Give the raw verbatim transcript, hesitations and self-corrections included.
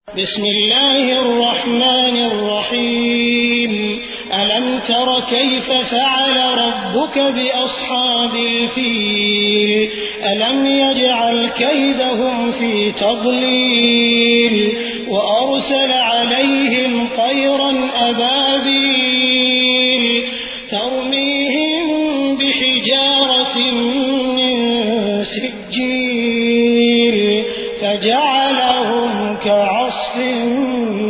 بسم الله الرحمن الرحيم ألم تر كيف فعل ربك بأصحاب الفيل ألم يجعل كيدهم في تضليل وأرسل عليهم طيرا أبابيل ترميهم بحجارة من سجيل فجعلهم كعصف